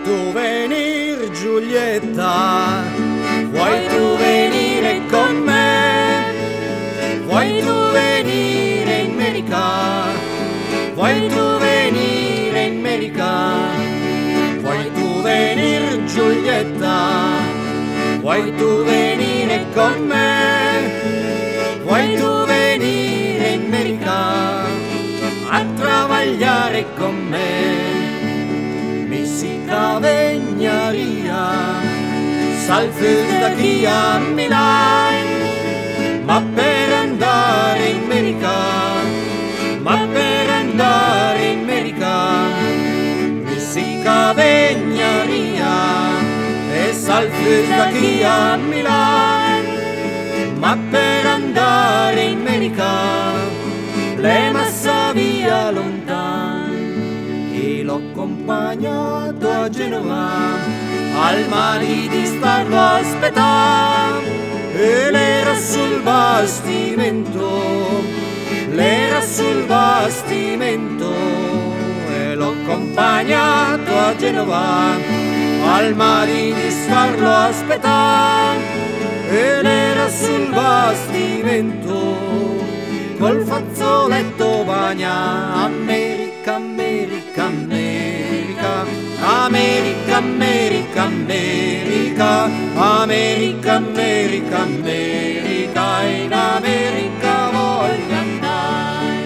tu venir, Giulietta? Vuoi tu venire con me? Vuoi tu venire in America? Vuoi tu venire in America? Vuoi tu venir, Giulietta? Vuoi tu venire con me? Vuoi tu venire in America a travagliare con me? Mi si cavegnaria, salve da chi a Milano, ma per andare in America, ma per andare in America, mi si cavegnaria e salve da chi a Milano, ma per andare in America, le massa via lontano, e l'ho accompagnato a Genova, al mare di starlo a aspettare, e l'era sul bastimento, l'era sul bastimento, e l'ho accompagnato a Genova, al mare di starlo a aspettare, e l'era sul bastimento, col fazzoletto bagna. America, America, America, America, America, America, America, America, America, in America voglio andare.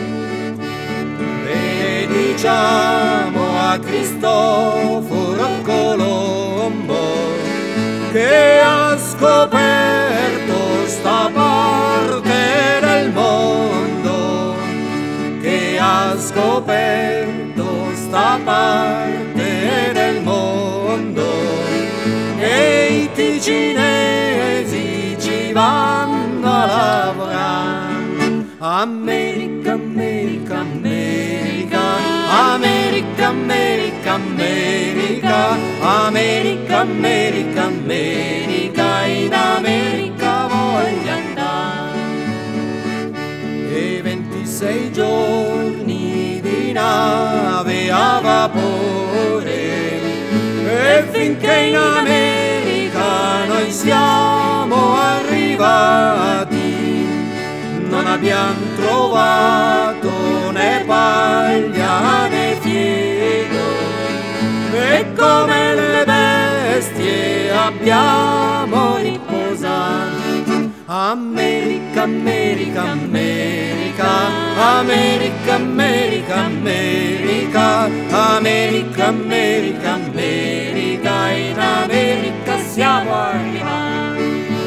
Benediciamo a Cristoforo Colombo, che ha scoperto sta parte del mondo, che ha scoperto sta parte del mondo, e i ticinesi ci vanno a lavorare. America, America, America, America, America, America, America, America, America, in America voglio andare. E 26 giorni di nave a vapore, e finché in America noi siamo arrivati, non abbiamo trovato né paglia né fieno, e come le bestie abbiamo riposato. America, America, America, America, America, America, America, America, America, in America siamo arrivati.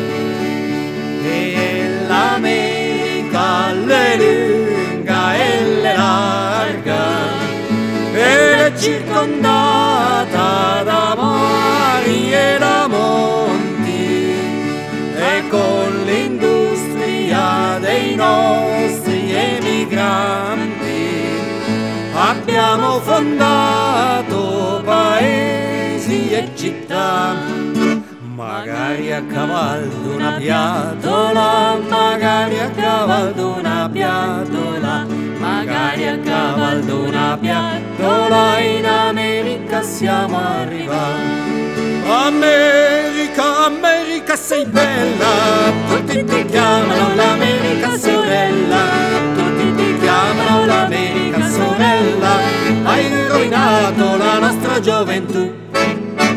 E l'America l'è lunga e l'è larga, ed è circondata da mari e da monti, e con l'industria dei nostri emigranti abbiamo fondato paesi e città, magari a cavallo d'una piatola, magari a cavallo d'una piatola, magari a cavallo d'una piatola, in America siamo arrivati. America, America sei bella, tutti ti chiamano l'America sorella, tutti ti chiamano l'America sorella, hai rovinato la nostra gioventù.